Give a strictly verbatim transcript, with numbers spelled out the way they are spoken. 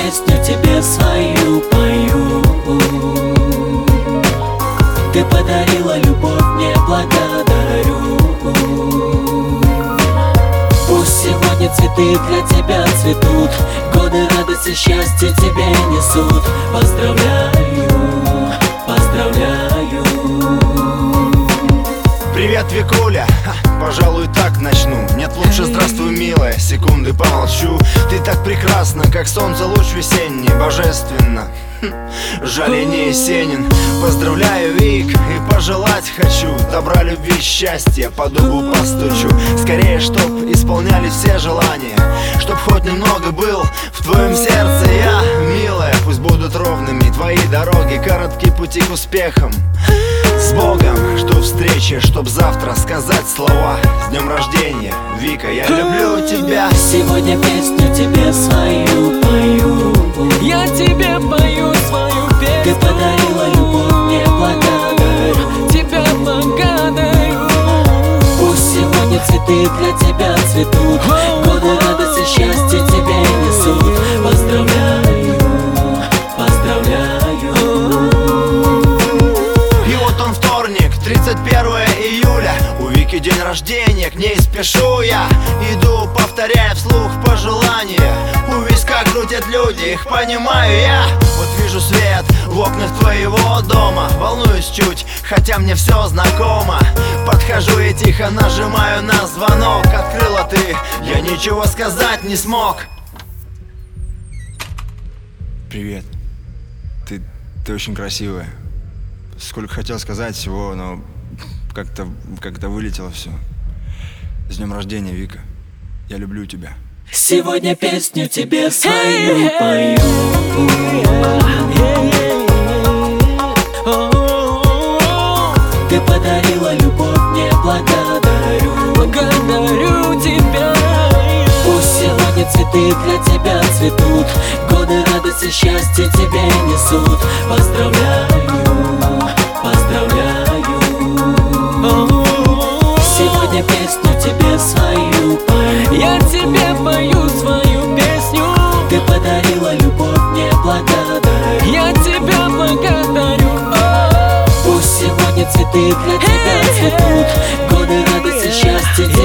песню тебе свою пою. Ты подарила любовь, мне благодарю. Пусть сегодня цветы для тебя цветут, годы радости, счастья тебе несут. Поздравляю, поздравляю. Привет, Викуля, ха, пожалуй, так начну. Нет, лучше здравствуй, милая, секунды помолчу. Ты так прекрасна, как солнце луч весенний, божественно. Хм, жаль, я не Есенин. Поздравляю, Вик, и пожелать хочу добра, любви, счастья, по дубу постучу. Скорее, чтоб исполнялись все желания, чтоб хоть немного был в твоем сердце я. Милая, пусть будут ровными твои дороги, короткие пути к успехам. С Богом, жду встречи, чтоб завтра сказать слова. С днем рождения, Вика, я люблю тебя. Сегодня песню тебе свою пою. Я тебе пою свою песню. Ты подарила любовь, мне благодарю. Тебя благодарю. Пусть сегодня цветы для тебя цветут, годы радости, счастья тебе несут. Поздравляю, поздравляю. И вот он вторник, тридцать первое июля. У Вики день рождения, к ней спешу я. Иду, повторяя вслух пожелания. У виска крутят люди, их понимаю я. Вот вижу свет в окнах твоего дома. Волнуюсь чуть, хотя мне все знакомо. Подхожу и тихо нажимаю на звонок. Открыла ты, я ничего сказать не смог. Привет. Ты, ты очень красивая. Сколько хотел сказать всего, но как-то как-то вылетело все. С днем рождения, Вика. Я люблю тебя. Сегодня песню тебе свою пою. Ты подарила любовь, мне благодарю. Благодарю тебя. Пусть сегодня цветы для тебя цветут, годы радости, счастья тебе несут. Поздравляю, поздравляю. Сегодня песню тебе свою пою. Я тебе пою свою песню. Ты подарила любовь, мне благодарю. Я тебя благодарю. Пусть сегодня цветы для тебя цветут, годы радости, счастья